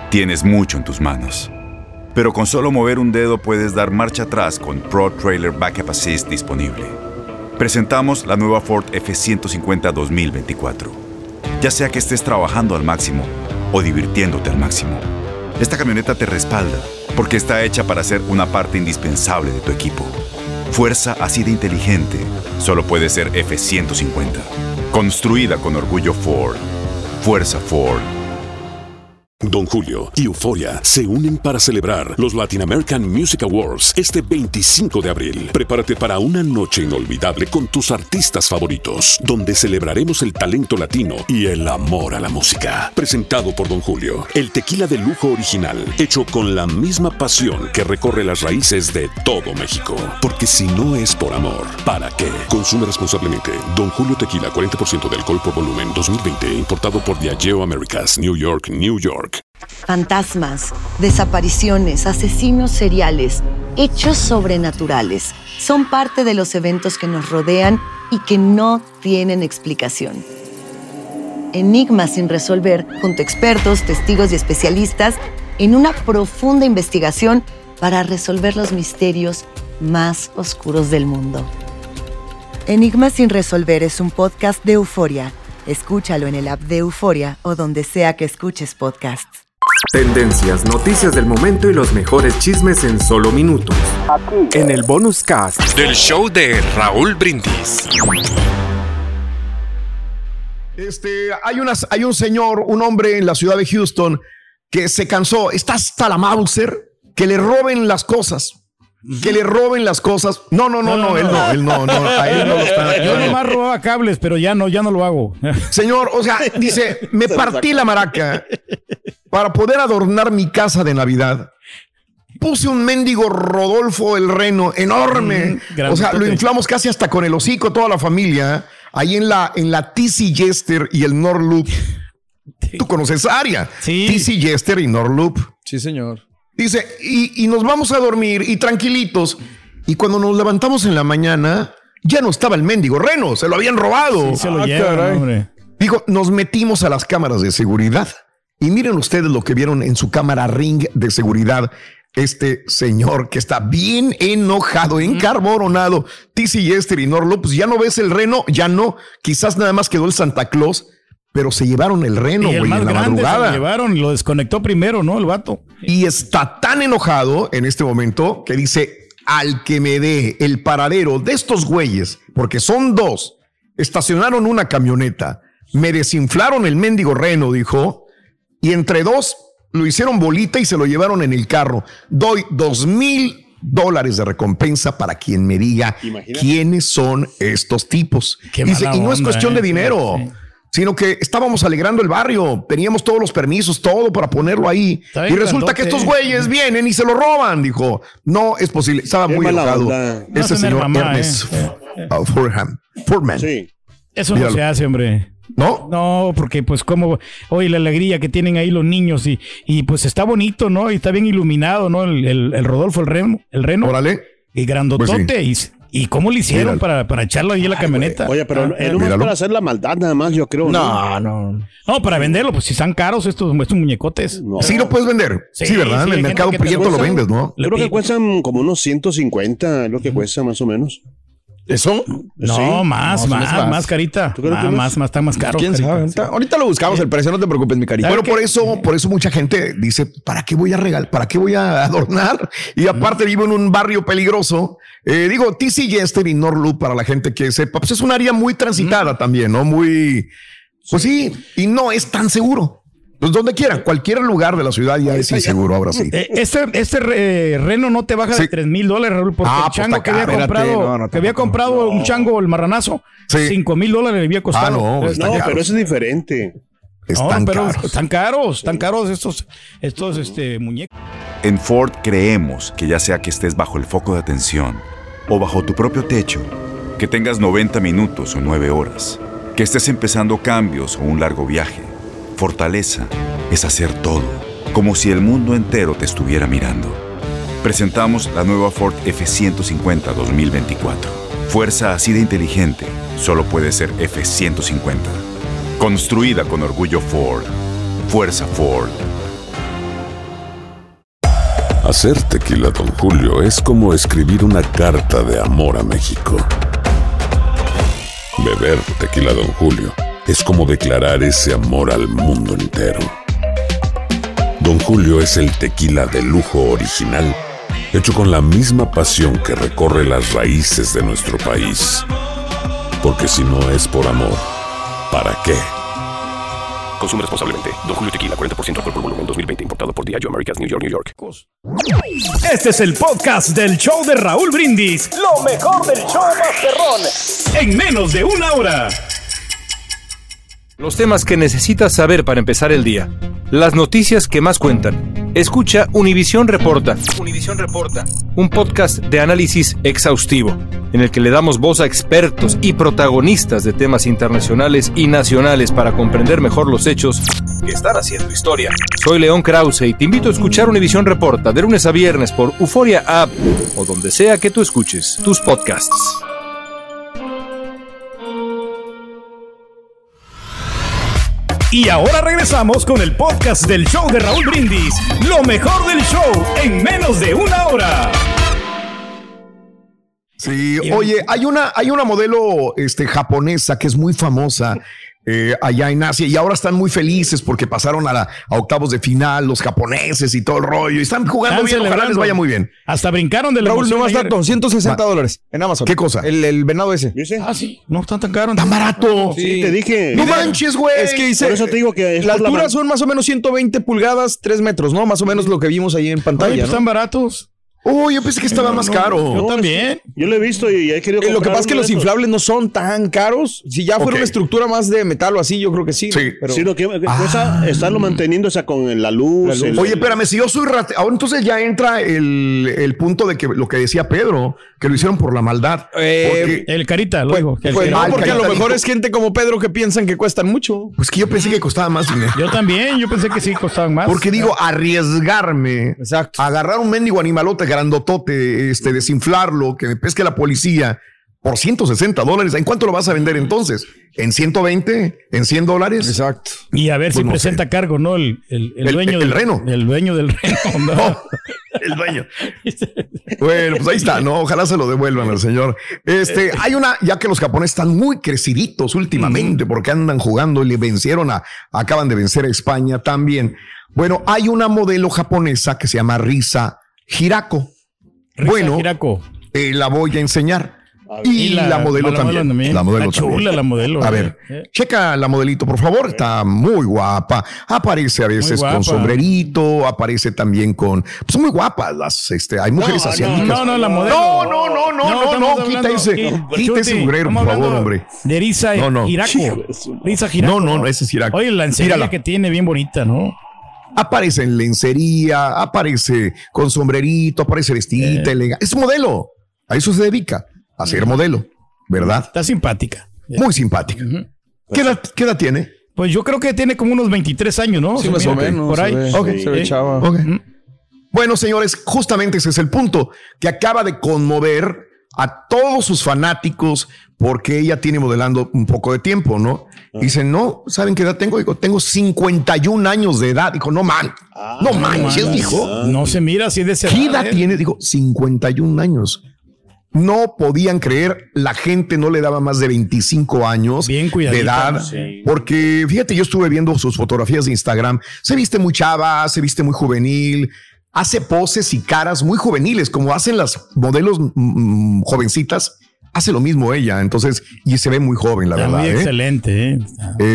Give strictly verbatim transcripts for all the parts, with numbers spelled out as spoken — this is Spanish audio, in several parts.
Tienes mucho en tus manos. Pero con solo mover un dedo puedes dar marcha atrás con Pro Trailer Backup Assist disponible. Presentamos la nueva Ford F ciento cincuenta dos mil veinticuatro. Ya sea que estés trabajando al máximo o divirtiéndote al máximo, esta camioneta te respalda porque está hecha para ser una parte indispensable de tu equipo. Fuerza así de inteligente solo puede ser F ciento cincuenta. Construida con orgullo Ford. Fuerza Ford. Don Julio y Euphoria se unen para celebrar los Latin American Music Awards este veinticinco de abril. Prepárate para una noche inolvidable con tus artistas favoritos, donde celebraremos el talento latino y el amor a la música. Presentado por Don Julio, el tequila de lujo original, hecho con la misma pasión que recorre las raíces de todo México. Porque si no es por amor, ¿para qué? Consume responsablemente. Don Julio Tequila, cuarenta por ciento de alcohol por volumen, dos mil veinte, importado por Diageo Americas, New York, New York. Fantasmas, desapariciones, asesinos seriales, hechos sobrenaturales son parte de los eventos que nos rodean y que no tienen explicación. Enigmas sin resolver, junto a expertos, testigos y especialistas, en una profunda investigación para resolver los misterios más oscuros del mundo. Enigmas sin resolver es un podcast de Euphoria. Escúchalo en el app de Euphoria o donde sea que escuches podcasts. Tendencias, noticias del momento y los mejores chismes en solo minutos. Aquí, en el bonus cast del show de Raúl Brindis. Este, hay, unas, hay un señor, un hombre en la ciudad de Houston que se cansó, está hasta la Mauser, que le roben las cosas. Que le roben las cosas. No, no, no, no, no, él no, él no, no, a él no lo está. Yo nomás robaba cables, pero ya no, ya no lo hago. Señor, o sea, dice, me partí la maraca para poder adornar mi casa de Navidad. Puse un mendigo Rodolfo el Reno enorme. Mm, o sea, lo inflamos casi hasta con el hocico, toda la familia, ahí en la, en la T C Jester y el North Loop. ¿Tú conoces esa área? Sí. T C Jester y North Loop. Sí, señor. Dice, y, y nos vamos a dormir y tranquilitos. Y cuando nos levantamos en la mañana, ya no estaba el mendigo Reno, se lo habían robado. Sí, se lo ah, llevan, hombre. Dijo, nos metimos a las cámaras de seguridad. Y miren ustedes lo que vieron en su cámara Ring de seguridad. Este señor que está bien enojado, encarboronado. T C Jester y Norlo, pues ya no ves el Reno, ya no. Quizás nada más quedó el Santa Claus. Pero se llevaron el Reno, güey, en la madrugada. Se lo llevaron y lo desconectó primero, ¿no? El vato. Y está tan enojado en este momento que dice, al que me dé el paradero de estos güeyes, porque son dos, estacionaron una camioneta, me desinflaron el mendigo Reno, dijo, y entre dos lo hicieron bolita y se lo llevaron en el carro. Doy dos mil dólares de recompensa para quien me diga Imagínate. quiénes son estos tipos. Qué dice, y no onda, es cuestión eh, de dinero. Sí. Sino que estábamos alegrando el barrio, teníamos todos los permisos, todo para ponerlo ahí. Y resulta que estos güeyes vienen y se lo roban, dijo. No es posible, estaba muy enojado. Ese no señor mamá, Ernest eh. uh, Fordham, Fordman. Sí. Eso Míralo. No se hace, hombre. ¿No? No, porque pues como, oye, la alegría que tienen ahí los niños y, y pues está bonito, ¿no? Y está bien iluminado, ¿no? El, el, el Rodolfo, el Reno. El Reno. Órale. Y grandotote pues sí. y... ¿Y cómo le hicieron para, para echarlo ahí en la camioneta? Oye, pero ah, es nomás para hacer la maldad nada más, yo creo. No, no. No, no para venderlo, pues si están caros estos, estos muñecotes. No. Sí lo puedes vender. Sí, sí ¿verdad? Sí, en el mercado prieto lo vendes, ¿no? Yo creo que cuestan como unos ciento cincuenta, es lo que cuesta más o menos. ¿Eso? No, sí. más, no, más, más, más carita. ¿Tú crees ah, que más, más, está más caro. ¿Quién carita, sabe? Sí. Ahorita lo buscamos sí. el precio, no te preocupes, mi carita. Bueno, por eso, por eso mucha gente dice, ¿para qué voy a regalar? ¿Para qué voy a adornar? Y aparte vivo en un barrio peligroso. Eh, digo, T C Jester y North Loop, para la gente que sepa, pues es un área muy transitada mm. también, ¿no? Muy, pues sí, y no es tan seguro. Pues donde quiera, cualquier lugar de la ciudad ya es inseguro, ahora sí. Eh, este este eh, Reno no te baja sí. de tres mil dólares, Raúl, porque ah, el chango pues que había Espérate, comprado, no, no, que había comprado no. un chango, el marranazo, sí. cinco mil dólares le había costado. Ah, no, no pero caros. Eso es diferente. Están no, pero caros. Están caros, están caros estos, estos este, muñecos. En Ford creemos que ya sea que estés bajo el foco de atención o bajo tu propio techo, que tengas noventa minutos o nueve horas, que estés empezando cambios o un largo viaje, fortaleza es hacer todo, como si el mundo entero te estuviera mirando. Presentamos la nueva Ford F ciento cincuenta dos mil veinticuatro. Fuerza así de inteligente solo puede ser F ciento cincuenta. Construida con orgullo Ford. Fuerza Ford. Hacer tequila Don Julio es como escribir una carta de amor a México. Beber tequila Don Julio es como declarar ese amor al mundo entero. Don Julio es el tequila de lujo original, hecho con la misma pasión que recorre las raíces de nuestro país. Porque si no es por amor, ¿para qué? Consume responsablemente. Don Julio Tequila, cuarenta por ciento alcohol por volumen, dos mil veinte. Importado por Diageo Americas, New York, New York. Este es el podcast del show de Raúl Brindis. Lo mejor del show Masterrón. En menos de una hora. Los temas que necesitas saber para empezar el día. Las noticias que más cuentan. Escucha Univisión Reporta. Univisión Reporta. Un podcast de análisis exhaustivo, en el que le damos voz a expertos y protagonistas de temas internacionales y nacionales para comprender mejor los hechos que están haciendo historia. Soy León Krause y te invito a escuchar Univisión Reporta de lunes a viernes por Euforia App o donde sea que tú escuches tus podcasts. Y ahora regresamos con el podcast del show de Raúl Brindis. Lo mejor del show en menos de una hora. Sí, oye, hay una, hay una modelo este, japonesa que es muy famosa eh, allá en Asia y ahora están muy felices porque pasaron a, la, a octavos de final los japoneses y todo el rollo y están jugando Están bien, ojalá les vaya muy bien. Hasta brincaron de la Raúl, emoción no ayer. está ciento sesenta dólares en Amazon. ¿Qué cosa? El, el venado ese. Ah, sí, no están tan caros. Tan barato. Sí, sí, te dije. No manches, güey. Es que dice, por eso te digo que la es por altura la... son más o menos ciento veinte pulgadas, tres metros, ¿no? Más o menos lo que vimos ahí en pantalla. Oye, pues ¿no? están baratos. Oh, yo pensé que estaba No, más no, caro. Yo también. Yo lo he visto y he querido Eh, comprar. Lo que pasa es que uno los de esos. inflables no son tan caros. Si ya fuera Ok. una estructura más de metal o así, yo creo que sí. Sí. Pero... Sí, lo que cuesta estarlo manteniendo, o sea, con la luz. La luz. el- Oye, espérame, si yo soy rate... Ahora entonces ya entra el, el punto de que lo que decía Pedro, que lo hicieron por la maldad. Eh, Porque- El carita, lo Pues, digo. que el pues carita. no, el porque a lo Carita mejor dijo- es gente como Pedro que piensan que cuestan mucho. Pues que yo pensé que costaba más dinero. Yo también, yo pensé que sí costaban más. Porque digo, arriesgarme, Exacto. agarrar un mendigo animalote grandotote, este, desinflarlo, que me pesque la policía por ciento sesenta dólares. ¿En cuánto lo vas a vender entonces? ¿En ciento veinte? ¿En cien dólares? Exacto. Y a ver Pues si no presenta sé. cargo, ¿no? El, el, el El- dueño el del reno. El dueño del reno. ¿no? No, el dueño. Bueno, pues ahí está, ¿no? Ojalá se lo devuelvan al señor. Este, hay una, ya que los japoneses están muy creciditos últimamente porque andan jugando y le vencieron a, acaban de vencer a España también. Bueno, hay una modelo japonesa que se llama Risa Hirako. Risa Bueno, Hirako. Eh, la voy a enseñar. Y, Y la, la- modelo la también. modelo también. La modelo Está chula también. la modelo, A güey. ver, Eh. checa la modelito, por favor. Está muy guapa. Aparece a veces guapa. con sombrerito, aparece también con. Pues muy guapas las. Este, hay mujeres no, asiáticas. No, no, la modelo. No, no, no, no, no, estamos no, quita hablando- ese, Sí, quita ese Chuti, sombrero, estamos por favor, hablando hombre. De Risa No, no. Hirako. Risa Hirako. No, no, no, ese es Hirako. Oye, la enseña Mírala. que tiene bien bonita, ¿no? Aparece en lencería, aparece con sombrerito, aparece vestidita, Eh. elegante. Es modelo. A eso se dedica, a ser modelo, ¿verdad? Está simpática. Muy simpática. ¿Qué edad, qué edad tiene? Pues yo creo que tiene como unos veintitrés años, ¿no? Sí, Se más o mira, menos. Por ahí. Se ve, Ok. se ve Sí. chava. Ok. Bueno, señores, justamente ese es el punto que acaba de conmover a todos sus fanáticos porque ella tiene modelando un poco de tiempo, ¿no? Dicen, no, ¿saben qué edad tengo? Digo, tengo cincuenta y un años de edad. Dijo, no man, no manches, Manas. dijo. No se mira así de esa ¿Qué edad, edad ¿eh? tiene? Digo, cincuenta y un años. No podían creer, la gente no le daba más de veinticinco años Bien de cuidadita, edad, sí. porque fíjate, yo estuve viendo sus fotografías de Instagram, se viste muy chava, se viste muy juvenil, hace poses y caras muy juveniles, como hacen las modelos mm, jovencitas, hace lo mismo ella, entonces, y se ve muy joven, la Está verdad. muy ¿eh? excelente, ¿eh?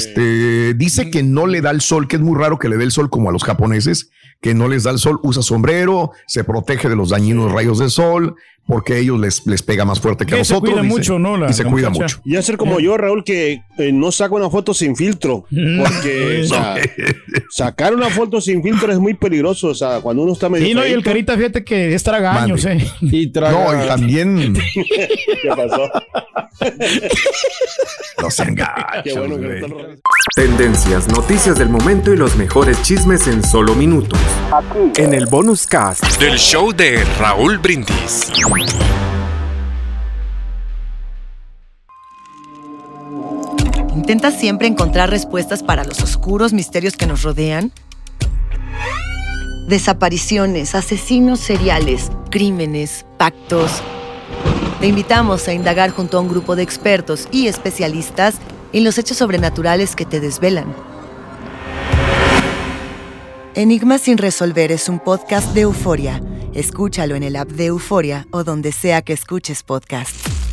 Este dice que no le da el sol, que es muy raro que le dé el sol como a los japoneses, que no les da el sol, usa sombrero, se protege de los dañinos rayos del sol, porque a ellos les, les pega más fuerte que a Que se nosotros. cuida dice, mucho, ¿no? La- y se la cuida muchacha. mucho. Y hacer como yo, Raúl, que eh, no saco una foto sin filtro. Porque, o sea, sacar una foto sin filtro es muy peligroso. O sea, cuando uno está medio. Sí, no, y el feíto, carita, fíjate que es tragaños, Mande. ¿eh? Y traga... No, y también ¿Qué pasó? no sean gachos, Qué bueno que güey. no están- Tendencias, noticias del momento y los mejores chismes en solo minutos. En el Bonus Cast. Del show de Raúl Brindis. ¿Intentas siempre encontrar respuestas para los oscuros misterios que nos rodean? desapariciones, asesinos seriales, crímenes, pactos. Te invitamos a indagar junto a un grupo de expertos y especialistas en los hechos sobrenaturales que te desvelan. Enigma sin resolver es un podcast de Euforia. Escúchalo en el app de Euforia o donde sea que escuches podcast.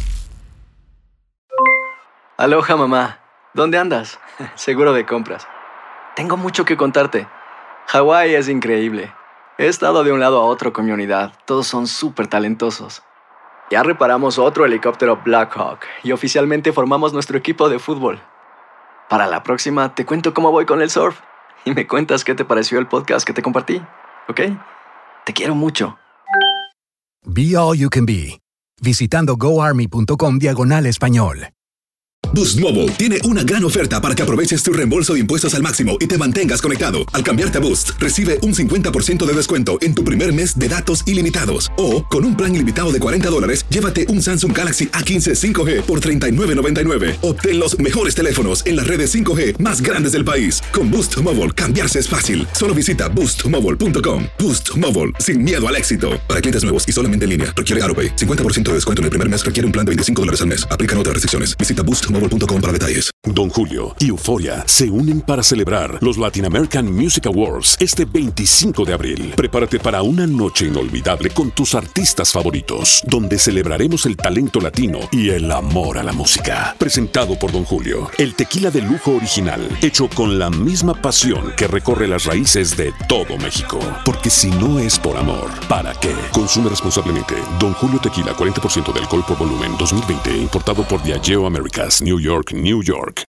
Aloha, mamá. ¿Dónde andas? Seguro de compras. Tengo mucho que contarte. Hawái es increíble. He estado de un lado a otro con mi unidad. Todos son súper talentosos. Ya reparamos otro helicóptero Blackhawk y oficialmente formamos nuestro equipo de fútbol. Para la próxima te cuento cómo voy con el surf y me cuentas qué te pareció el podcast que te compartí, ¿ok? Te quiero mucho. Be All You Can Be, visitando goarmy.com diagonal español. Boost Mobile tiene una gran oferta para que aproveches tu reembolso de impuestos al máximo y te mantengas conectado. Al cambiarte a Boost, recibe un cincuenta por ciento de descuento en tu primer mes de datos ilimitados. O, con un plan ilimitado de cuarenta dólares, llévate un Samsung Galaxy A quince cinco G por treinta y nueve noventa y nueve. Obtén los mejores teléfonos en las redes cinco G más grandes del país. Con Boost Mobile, cambiarse es fácil. Solo visita boost mobile punto com. Boost Mobile, sin miedo al éxito. Para clientes nuevos y solamente en línea, requiere AutoPay. cincuenta por ciento de descuento en el primer mes, requiere un plan de veinticinco dólares al mes. Aplican otras restricciones. Visita boost mobile punto com para detalles. Don Julio y Euforia se unen para celebrar los Latin American Music Awards este veinticinco de abril. Prepárate para una noche inolvidable con tus artistas favoritos, donde celebraremos el talento latino y el amor a la música. Presentado por Don Julio, el tequila de lujo original, hecho con la misma pasión que recorre las raíces de todo México. Porque si no es por amor, ¿para qué? Consume responsablemente. Don Julio Tequila, cuarenta por ciento de alcohol por volumen, dos mil veinte, importado por Diageo Americas, New York, New York.